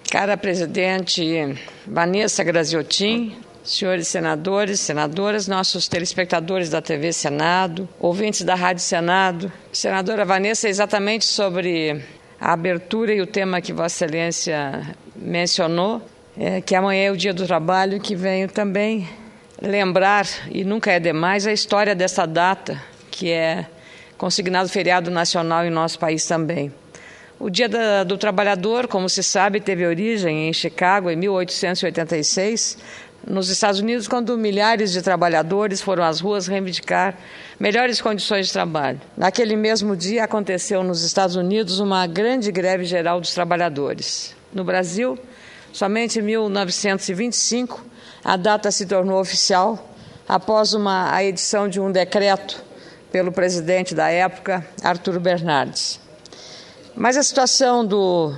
Cara presidente Vanessa Graziotin, senhores senadores, senadoras, nossos telespectadores da TV Senado, ouvintes da Rádio Senado. Senadora Vanessa, exatamente sobre a abertura e o tema que Vossa Excelência mencionou, que amanhã é o Dia do Trabalho, que venho também lembrar, e nunca é demais, a história dessa data, que é consignado feriado nacional em nosso país também. O Dia do Trabalhador, como se sabe, teve origem em Chicago, em 1886, nos Estados Unidos, quando milhares de trabalhadores foram às ruas reivindicar melhores condições de trabalho. Naquele mesmo dia, aconteceu nos Estados Unidos uma grande greve geral dos trabalhadores. No Brasil, somente em 1925, a data se tornou oficial após a edição de um decreto pelo presidente da época, Arthur Bernardes. Mas a situação do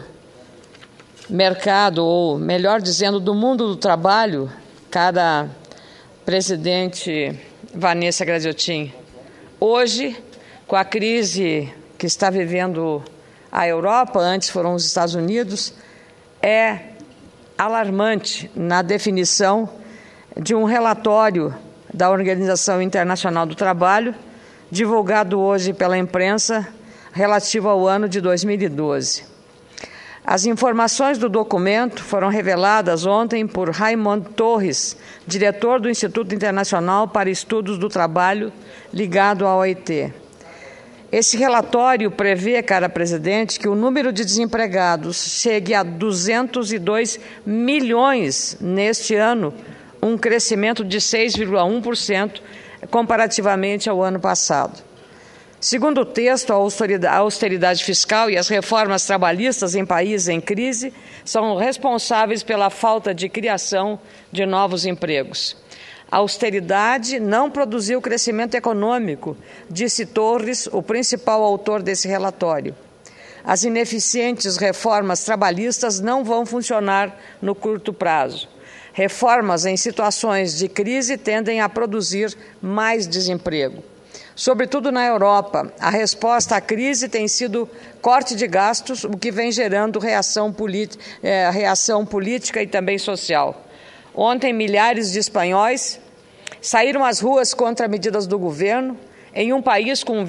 mercado, ou melhor dizendo, do mundo do trabalho, cara presidente Vanessa Graziotin, hoje, com a crise que está vivendo a Europa, antes foram os Estados Unidos, é alarmante na definição de um relatório da Organização Internacional do Trabalho, divulgado hoje pela imprensa, relativo ao ano de 2012. As informações do documento foram reveladas ontem por Raymond Torres, diretor do Instituto Internacional para Estudos do Trabalho, ligado à OIT. Esse relatório prevê, cara presidente, que o número de desempregados chegue a 202 milhões neste ano, um crescimento de 6,1% comparativamente ao ano passado. Segundo o texto, a austeridade fiscal e as reformas trabalhistas em países em crise são responsáveis pela falta de criação de novos empregos. A austeridade não produziu crescimento econômico, disse Torres, o principal autor desse relatório. As ineficientes reformas trabalhistas não vão funcionar no curto prazo. Reformas em situações de crise tendem a produzir mais desemprego. Sobretudo na Europa, a resposta à crise tem sido corte de gastos, o que vem gerando reação política e também social. Ontem, milhares de espanhóis saíram às ruas contra medidas do governo, em um país com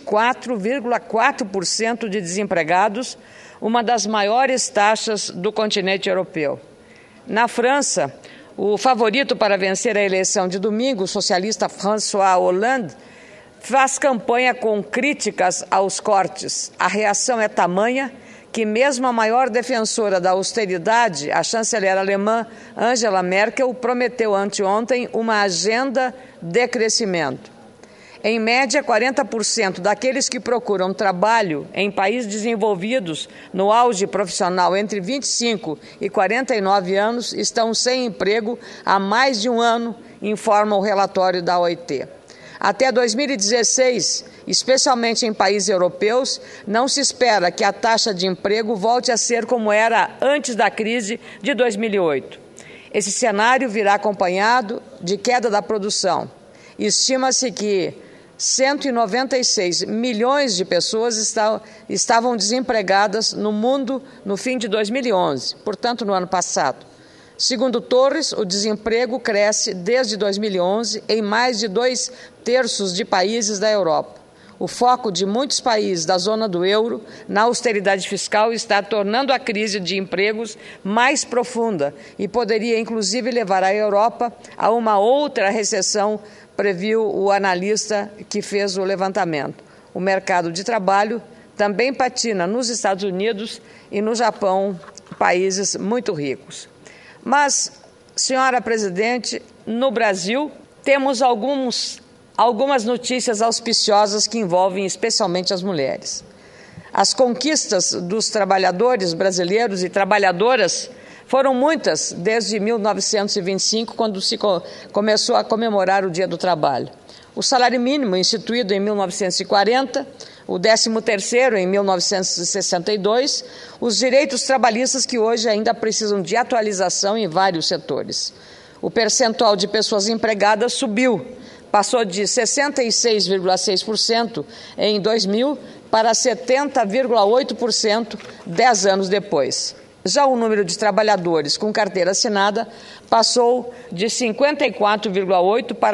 24,4% de desempregados, uma das maiores taxas do continente europeu. Na França, o favorito para vencer a eleição de domingo, o socialista François Hollande, faz campanha com críticas aos cortes. A reação é tamanha que mesmo a maior defensora da austeridade, a chanceler alemã Angela Merkel, prometeu anteontem uma agenda de crescimento. Em média, 40% daqueles que procuram trabalho em países desenvolvidos no auge profissional entre 25 e 49 anos estão sem emprego há mais de um ano, informa o relatório da OIT. Até 2016, especialmente em países europeus, não se espera que a taxa de emprego volte a ser como era antes da crise de 2008. Esse cenário virá acompanhado de queda da produção. Estima-se que 196 milhões de pessoas estavam desempregadas no mundo no fim de 2011, portanto, no ano passado. Segundo Torres, o desemprego cresce desde 2011 em mais de 2/3 de países da Europa. O foco de muitos países da zona do euro na austeridade fiscal está tornando a crise de empregos mais profunda e poderia, inclusive, levar a Europa a uma outra recessão, previu o analista que fez o levantamento. O mercado de trabalho também patina nos Estados Unidos e no Japão, países muito ricos. Mas, senhora presidente, no Brasil temos algumas notícias auspiciosas que envolvem especialmente as mulheres. As conquistas dos trabalhadores brasileiros e trabalhadoras foram muitas desde 1925, quando se começou a comemorar o Dia do Trabalho. O salário mínimo, instituído em 1940, o 13º em 1962, os direitos trabalhistas que hoje ainda precisam de atualização em vários setores. O percentual de pessoas empregadas subiu, passou de 66,6% em 2000 para 70,8% 10 anos depois. Já o número de trabalhadores com carteira assinada passou de 54,8% para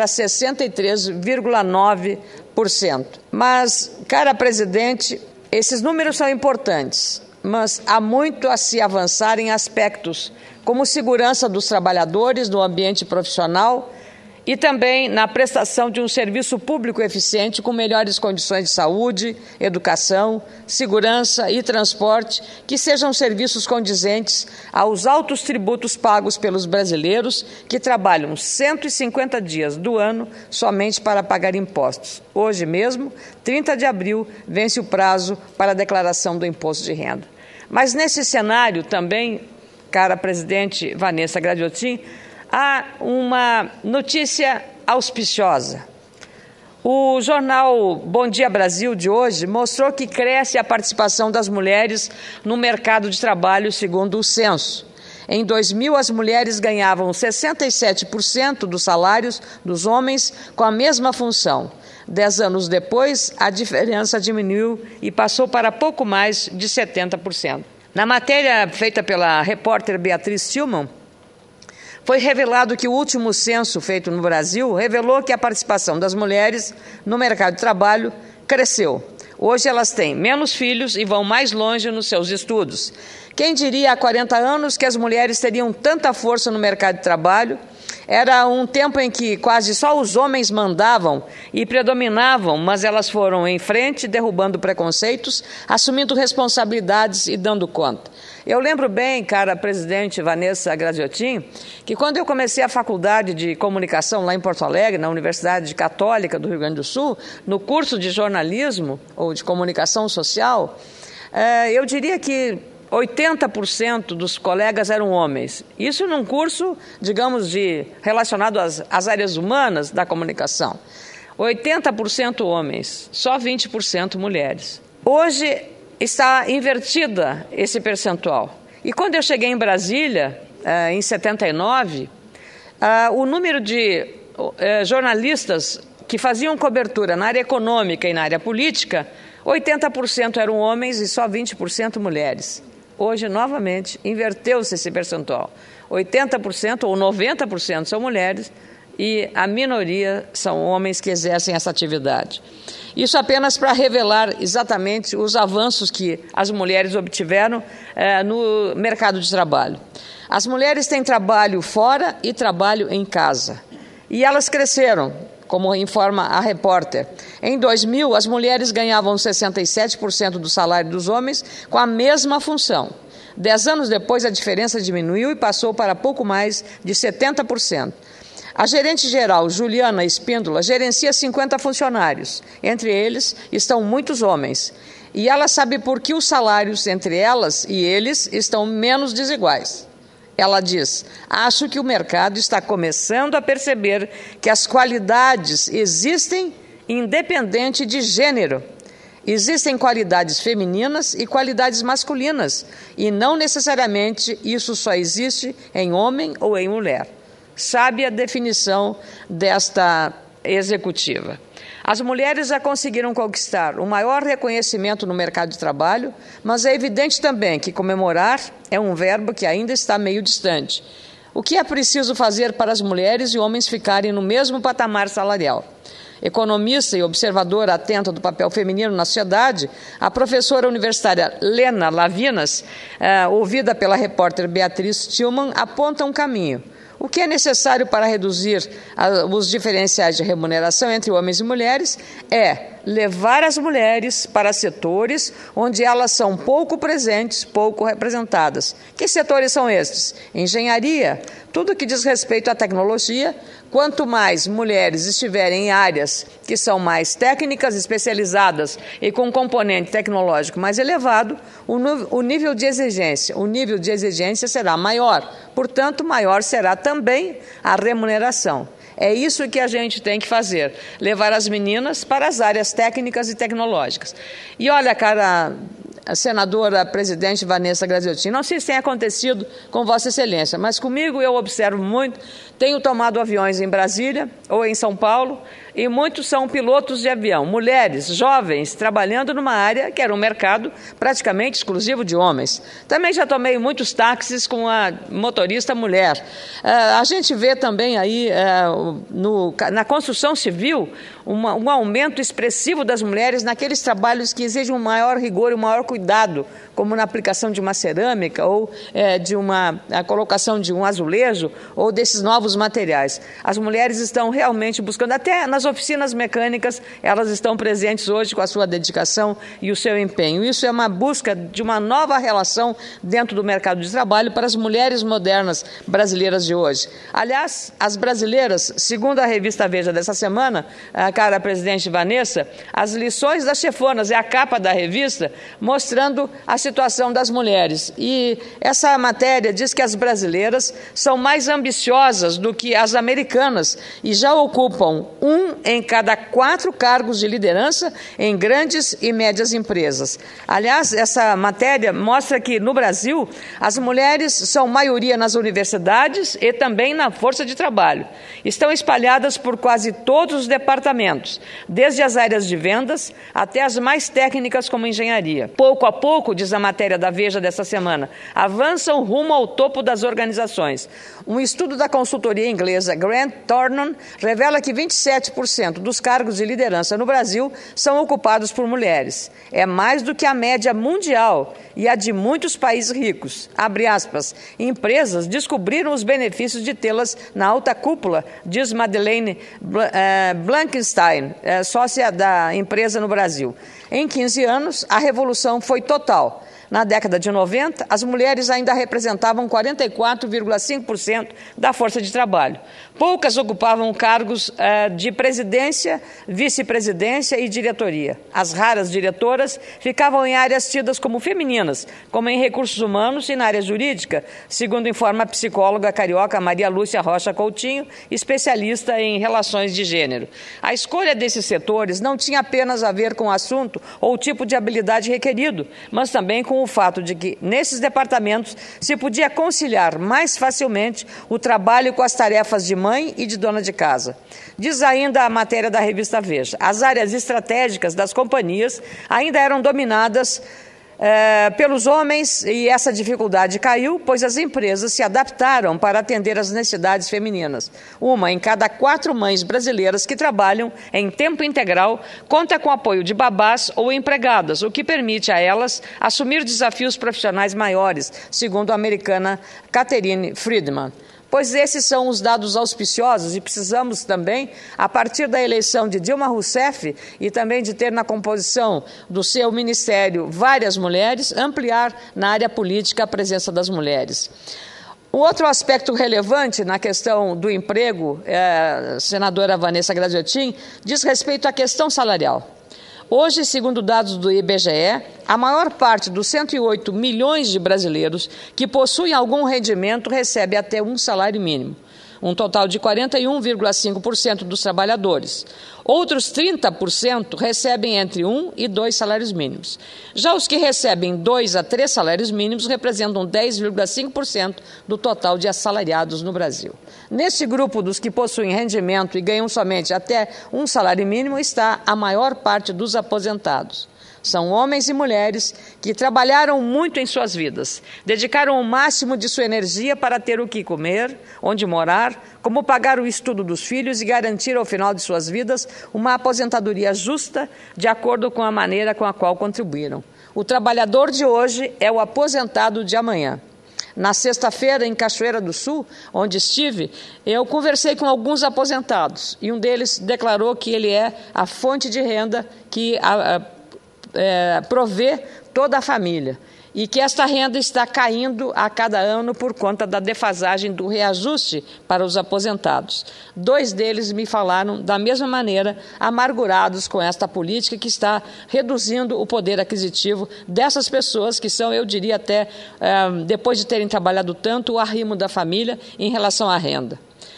63,9%. Mas, cara presidente, esses números são importantes, mas há muito a se avançar em aspectos como segurança dos trabalhadores no ambiente profissional e também na prestação de um serviço público eficiente com melhores condições de saúde, educação, segurança e transporte, que sejam serviços condizentes aos altos tributos pagos pelos brasileiros que trabalham 150 dias do ano somente para pagar impostos. Hoje mesmo, 30 de abril, vence o prazo para a declaração do imposto de renda. Mas nesse cenário também, cara presidente Vanessa Gradiotin, há uma notícia auspiciosa. O jornal Bom Dia Brasil de hoje mostrou que cresce a participação das mulheres no mercado de trabalho segundo o censo. Em 2000, as mulheres ganhavam 67% dos salários dos homens com a mesma função. 10 anos depois, a diferença diminuiu e passou para pouco mais de 70%. Na matéria feita pela repórter Beatriz Tillman, foi revelado que o último censo feito no Brasil revelou que a participação das mulheres no mercado de trabalho cresceu. Hoje elas têm menos filhos e vão mais longe nos seus estudos. Quem diria há 40 anos que as mulheres teriam tanta força no mercado de trabalho? Era um tempo em que quase só os homens mandavam e predominavam, mas elas foram em frente, derrubando preconceitos, assumindo responsabilidades e dando conta. Eu lembro bem, cara presidente Vanessa Gradiotin, que quando eu comecei a faculdade de comunicação lá em Porto Alegre, na Universidade Católica do Rio Grande do Sul, no curso de jornalismo ou de comunicação social, eu diria que 80% dos colegas eram homens. Isso num curso, digamos, relacionado às áreas humanas da comunicação. 80% homens, só 20% mulheres. Hoje está invertida esse percentual. E quando eu cheguei em Brasília, em 79, o número de jornalistas que faziam cobertura na área econômica e na área política, 80% eram homens e só 20% mulheres. Hoje, novamente, inverteu-se esse percentual. 80% ou 90% são mulheres e a minoria são homens que exercem essa atividade. Isso apenas para revelar exatamente os avanços que as mulheres obtiveram no mercado de trabalho. As mulheres têm trabalho fora e trabalho em casa. E elas cresceram, como informa a repórter. Em 2000, as mulheres ganhavam 67% do salário dos homens com a mesma função. 10 anos depois, a diferença diminuiu e passou para pouco mais de 70%. A gerente-geral, Juliana Espíndola, gerencia 50 funcionários. Entre eles estão muitos homens. E ela sabe por que os salários entre elas e eles estão menos desiguais. Ela diz: acho que o mercado está começando a perceber que as qualidades existem independente de gênero. Existem qualidades femininas e qualidades masculinas, e não necessariamente isso só existe em homem ou em mulher. Sabe a definição desta executiva. As mulheres já conseguiram conquistar o maior reconhecimento no mercado de trabalho, mas é evidente também que comemorar é um verbo que ainda está meio distante. O que é preciso fazer para as mulheres e homens ficarem no mesmo patamar salarial? Economista e observadora atenta do papel feminino na sociedade, a professora universitária Lena Lavinas, ouvida pela repórter Beatriz Tillman, aponta um caminho. O que é necessário para reduzir os diferenciais de remuneração entre homens e mulheres é levar as mulheres para setores onde elas são pouco presentes, pouco representadas. Que setores são estes? Engenharia, tudo que diz respeito à tecnologia. Quanto mais mulheres estiverem em áreas que são mais técnicas, especializadas e com componente tecnológico mais elevado, o nível de exigência será maior. Portanto, maior será também a remuneração. É isso que a gente tem que fazer, levar as meninas para as áreas técnicas e tecnológicas. E olha, cara, a senadora presidente Vanessa Gradiotin, não sei se tem acontecido com Vossa Excelência, mas comigo eu observo muito, tenho tomado aviões em Brasília ou em São Paulo e muitos são pilotos de avião, mulheres, jovens, trabalhando numa área que era um mercado praticamente exclusivo de homens. Também já tomei muitos táxis com a motorista mulher. A gente vê também aí, na construção civil, um aumento expressivo das mulheres naqueles trabalhos que exigem um maior rigor e um maior cuidado, como na aplicação de uma cerâmica ou a colocação de um azulejo ou desses novos materiais. As mulheres estão realmente buscando, até nas oficinas mecânicas, elas estão presentes hoje com a sua dedicação e o seu empenho. Isso é uma busca de uma nova relação dentro do mercado de trabalho para as mulheres modernas brasileiras de hoje. Aliás, as brasileiras, segundo a revista Veja dessa semana, a cara presidente Vanessa, as lições das chefonas, é a capa da revista, mostrando a situação das mulheres. E essa matéria diz que as brasileiras são mais ambiciosas do que as americanas e já ocupam 1 em cada 4 cargos de liderança em grandes e médias empresas. Aliás, essa matéria mostra que, no Brasil, as mulheres são maioria nas universidades e também na força de trabalho. Estão espalhadas por quase todos os departamentos, desde as áreas de vendas até as mais técnicas como engenharia. Pouco a pouco, diz a matéria da Veja desta semana, avançam rumo ao topo das organizações. Um estudo da consultoria inglesa Grant Thornton revela que 27% dos cargos de liderança no Brasil são ocupados por mulheres. É mais do que a média mundial e a de muitos países ricos. Abre aspas, empresas descobriram os benefícios de tê-las na alta cúpula, diz Madeleine Blankenstein, sócia da empresa no Brasil. Em 15 anos, a revolução foi total. Na década de 90, as mulheres ainda representavam 44,5% da força de trabalho. Poucas ocupavam cargos de presidência, vice-presidência e diretoria. As raras diretoras ficavam em áreas tidas como femininas, como em recursos humanos e na área jurídica, segundo informa a psicóloga carioca Maria Lúcia Rocha Coutinho, especialista em relações de gênero. A escolha desses setores não tinha apenas a ver com o assunto ou o tipo de habilidade requerido, mas também com o fato de que, nesses departamentos, se podia conciliar mais facilmente o trabalho com as tarefas de mãe e de dona de casa. Diz ainda a matéria da revista Veja, as áreas estratégicas das companhias ainda eram dominadas pelos homens e essa dificuldade caiu, pois as empresas se adaptaram para atender às necessidades femininas. 1 em cada 4 mães brasileiras que trabalham em tempo integral conta com apoio de babás ou empregadas, o que permite a elas assumir desafios profissionais maiores, segundo a americana Catherine Friedman. Pois esses são os dados auspiciosos e precisamos também, a partir da eleição de Dilma Rousseff e também de ter na composição do seu ministério várias mulheres, ampliar na área política a presença das mulheres. Um outro aspecto relevante na questão do emprego, senadora Vanessa Graziotin, diz respeito à questão salarial. Hoje, segundo dados do IBGE, a maior parte dos 108 milhões de brasileiros que possuem algum rendimento recebe até um salário mínimo, um total de 41,5% dos trabalhadores. Outros 30% recebem entre 1 e 2 salários mínimos. Já os que recebem 2 a 3 salários mínimos representam 10,5% do total de assalariados no Brasil. Neste grupo dos que possuem rendimento e ganham somente até um salário mínimo está a maior parte dos aposentados. São homens e mulheres que trabalharam muito em suas vidas, dedicaram o máximo de sua energia para ter o que comer, onde morar, como pagar o estudo dos filhos e garantir ao final de suas vidas uma aposentadoria justa de acordo com a maneira com a qual contribuíram. O trabalhador de hoje é o aposentado de amanhã. Na sexta-feira, em Cachoeira do Sul, onde estive, eu conversei com alguns aposentados e um deles declarou que ele é a fonte de renda que provê toda a família e que esta renda está caindo a cada ano por conta da defasagem do reajuste para os aposentados. 2 deles me falaram da mesma maneira, amargurados com esta política que está reduzindo o poder aquisitivo dessas pessoas que são, eu diria até, depois de terem trabalhado tanto, o arrimo da família em relação à renda.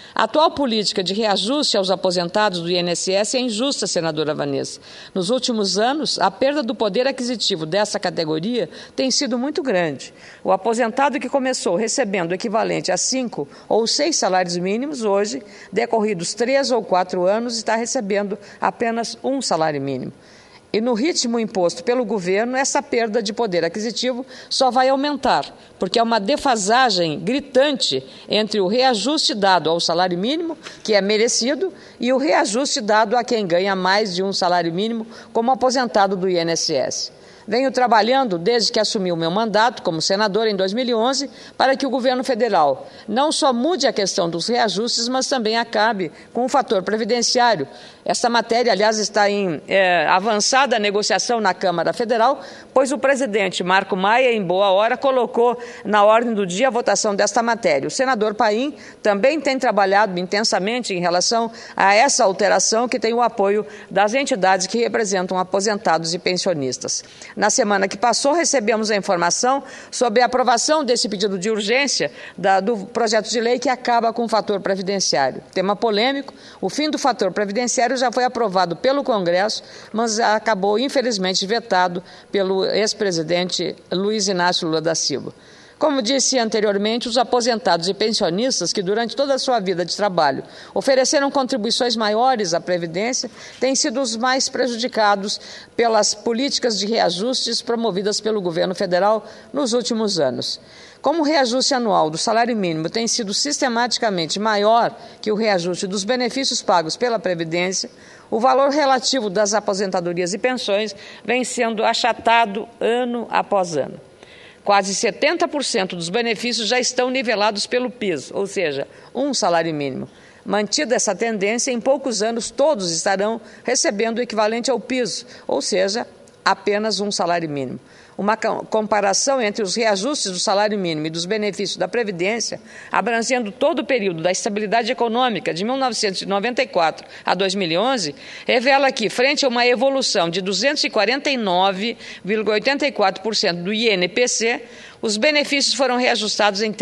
A atual política de reajuste aos aposentados do INSS é injusta, senadora Vanessa. Nos últimos anos, a perda do poder aquisitivo dessa categoria tem sido muito grande. O aposentado que começou recebendo o equivalente a 5 ou 6 salários mínimos, hoje, decorridos 3 ou 4 anos, está recebendo apenas um salário mínimo. E no ritmo imposto pelo governo, essa perda de poder aquisitivo só vai aumentar, porque há uma defasagem gritante entre o reajuste dado ao salário mínimo, que é merecido, e o reajuste dado a quem ganha mais de um salário mínimo, como aposentado do INSS. Venho trabalhando desde que assumi o meu mandato como senador em 2011 para que o governo federal não só mude a questão dos reajustes, mas também acabe com o fator previdenciário. Esta matéria, aliás, está em avançada negociação na Câmara Federal, pois o presidente Marco Maia, em boa hora, colocou na ordem do dia a votação desta matéria. O senador Paim também tem trabalhado intensamente em relação a essa alteração, que tem o apoio das entidades que representam aposentados e pensionistas. Na semana que passou, recebemos a informação sobre a aprovação desse pedido de urgência do projeto de lei que acaba com o fator previdenciário. Tema polêmico, o fim do fator previdenciário já foi aprovado pelo Congresso, mas acabou, infelizmente, vetado pelo ex-presidente Luiz Inácio Lula da Silva. Como disse anteriormente, os aposentados e pensionistas que durante toda a sua vida de trabalho ofereceram contribuições maiores à Previdência têm sido os mais prejudicados pelas políticas de reajustes promovidas pelo governo federal nos últimos anos. Como o reajuste anual do salário mínimo tem sido sistematicamente maior que o reajuste dos benefícios pagos pela Previdência, o valor relativo das aposentadorias e pensões vem sendo achatado ano após ano. Quase 70% dos benefícios já estão nivelados pelo piso, ou seja, um salário mínimo. Mantida essa tendência, em poucos anos todos estarão recebendo o equivalente ao piso, ou seja, apenas um salário mínimo. Uma comparação entre os reajustes do salário mínimo e dos benefícios da Previdência, abrangendo todo o período da estabilidade econômica de 1994 a 2011, revela que, frente a uma evolução de 249,84% do INPC, os benefícios foram reajustados em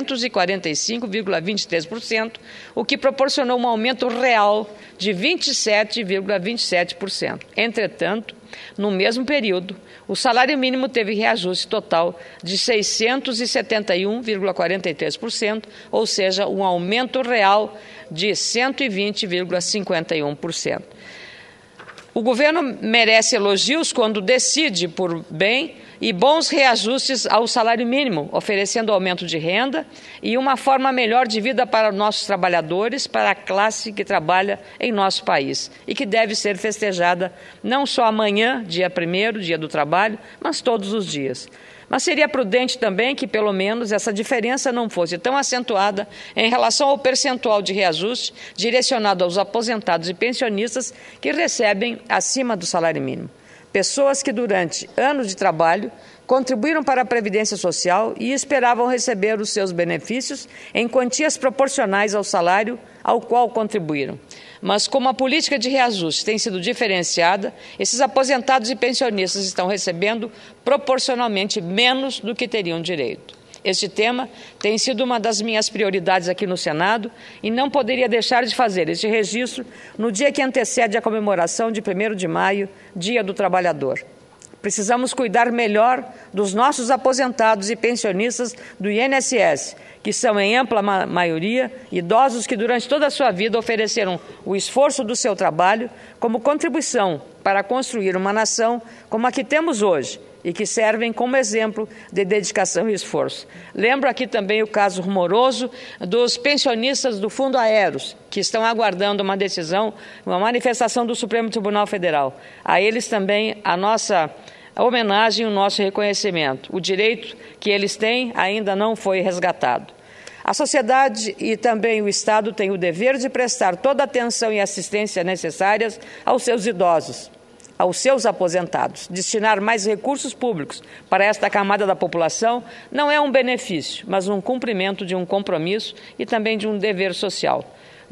345,23%, o que proporcionou um aumento real de 27,27%. Entretanto, no mesmo período, o salário mínimo teve reajuste total de 671,43%, ou seja, um aumento real de 120,51%. O governo merece elogios quando decide por bem e bons reajustes ao salário mínimo, oferecendo aumento de renda e uma forma melhor de vida para nossos trabalhadores, para a classe que trabalha em nosso país e que deve ser festejada não só amanhã, dia 1º, dia do trabalho, mas todos os dias. Mas seria prudente também que, pelo menos, essa diferença não fosse tão acentuada em relação ao percentual de reajuste direcionado aos aposentados e pensionistas que recebem acima do salário mínimo. Pessoas que, durante anos de trabalho, contribuíram para a Previdência Social e esperavam receber os seus benefícios em quantias proporcionais ao salário ao qual contribuíram. Mas, como a política de reajuste tem sido diferenciada, esses aposentados e pensionistas estão recebendo proporcionalmente menos do que teriam direito. Este tema tem sido uma das minhas prioridades aqui no Senado e não poderia deixar de fazer este registro no dia que antecede a comemoração de 1º de maio, Dia do Trabalhador. Precisamos cuidar melhor dos nossos aposentados e pensionistas do INSS, que são, em ampla maioria, idosos que durante toda a sua vida ofereceram o esforço do seu trabalho como contribuição para construir uma nação como a que temos hoje e que servem como exemplo de dedicação e esforço. Lembro aqui também o caso rumoroso dos pensionistas do Fundo Aeros, que estão aguardando uma decisão, uma manifestação do Supremo Tribunal Federal. A eles também a nossa homenagem e o nosso reconhecimento. O direito que eles têm ainda não foi resgatado. A sociedade e também o Estado têm o dever de prestar toda a atenção e assistência necessárias aos seus idosos, aos seus aposentados. Destinar mais recursos públicos para esta camada da população não é um benefício, mas um cumprimento de um compromisso e também de um dever social.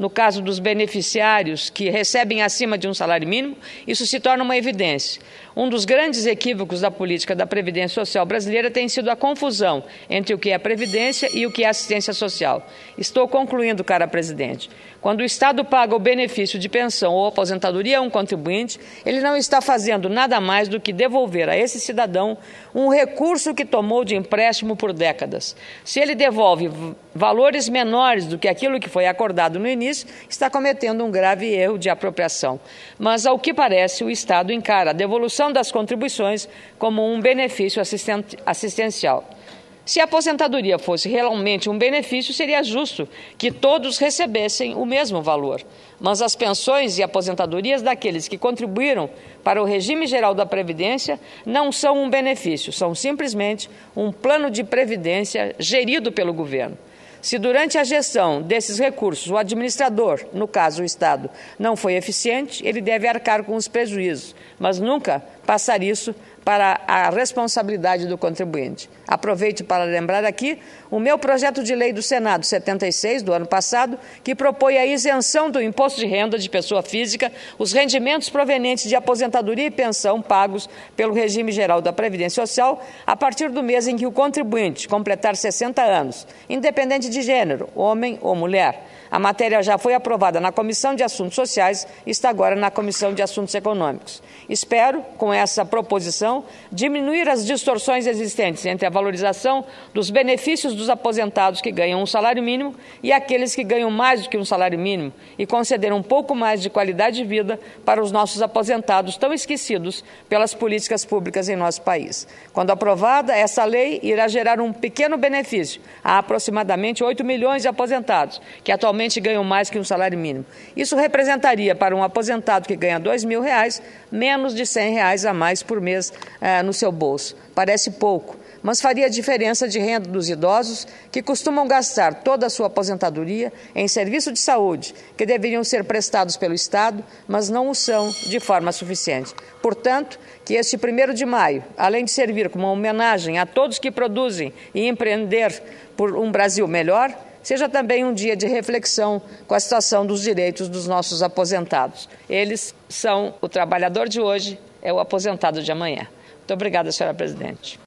no caso dos beneficiários que recebem acima de um salário mínimo, isso se torna uma evidência. Um dos grandes equívocos da política da Previdência Social brasileira tem sido a confusão entre o que é Previdência e o que é assistência social. Estou concluindo, cara presidente. Quando o Estado paga o benefício de pensão ou aposentadoria a um contribuinte, ele não está fazendo nada mais do que devolver a esse cidadão um recurso que tomou de empréstimo por décadas. Se ele devolve valores menores do que aquilo que foi acordado no início, está cometendo um grave erro de apropriação. Mas, ao que parece, o Estado encara a devolução das contribuições como um benefício assistencial. Se a aposentadoria fosse realmente um benefício, seria justo que todos recebessem o mesmo valor. Mas as pensões e aposentadorias daqueles que contribuíram para o regime geral da Previdência não são um benefício, são simplesmente um plano de previdência gerido pelo governo. Se durante a gestão desses recursos o administrador, no caso o Estado, não foi eficiente, ele deve arcar com os prejuízos, mas nunca passar isso para a responsabilidade do contribuinte. Aproveito para lembrar aqui o meu projeto de lei do Senado 76, do ano passado, que propõe a isenção do imposto de renda de pessoa física, os rendimentos provenientes de aposentadoria e pensão pagos pelo regime geral da Previdência Social a partir do mês em que o contribuinte completar 60 anos, independente de gênero, homem ou mulher. A matéria já foi aprovada na Comissão de Assuntos Sociais e está agora na Comissão de Assuntos Econômicos. Espero, com essa proposição, diminuir as distorções existentes entre a valorização dos benefícios dos aposentados que ganham um salário mínimo e aqueles que ganham mais do que um salário mínimo e conceder um pouco mais de qualidade de vida para os nossos aposentados tão esquecidos pelas políticas públicas em nosso país. Quando aprovada, essa lei irá gerar um pequeno benefício a aproximadamente 8 milhões de aposentados, que atualmente ganham mais que um salário mínimo. Isso representaria para um aposentado que ganha R$2.000 menos de R$100 a mais por mês no seu bolso. Parece pouco, mas faria diferença de renda dos idosos que costumam gastar toda a sua aposentadoria em serviço de saúde, que deveriam ser prestados pelo Estado, mas não o são de forma suficiente. Portanto, que este 1º de maio, além de servir como uma homenagem a todos que produzem e empreender por um Brasil melhor, seja também um dia de reflexão com a situação dos direitos dos nossos aposentados. Eles são o trabalhador de hoje, é o aposentado de amanhã. Muito obrigada, senhora presidente.